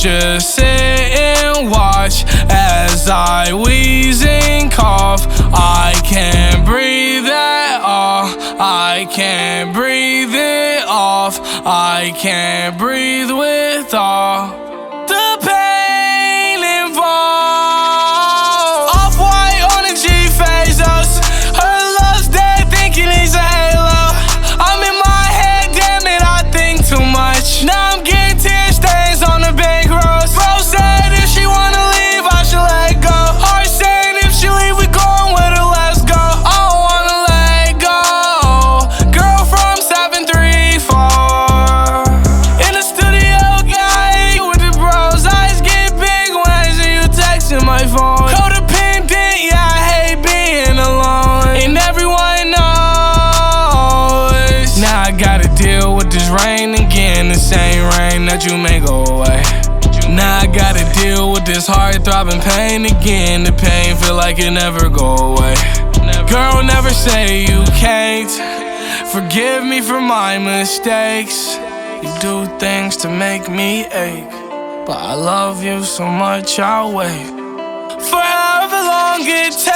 just sit and watch as I wheeze and cough. I can't breathe at all. I can't breathe it off. I can't breathe with all the pain involved. Off-white on a G-Phase us. Her love's dead, thinking he's a halo. I'm in my head, damn it, I think too much. Now I'm getting tear stains on the bank roads. Bro said if she wanna leave, I should let go. Heart saying if she leave, we going with her, let's go. I don't wanna let go. Girl from 734 in the studio, guy with the bros. Eyes get big when I see you texting my phone. Codependent, yeah, I hate being alone, and everyone knows. Now I gotta deal with this rain again, the same rain that you may go away. Now I gotta deal with this heart throbbing pain again. The pain feel like it never go away. Girl, never say you can't. Forgive me for my mistakes. You do things to make me ache, but I love you so much I'll wait for however long it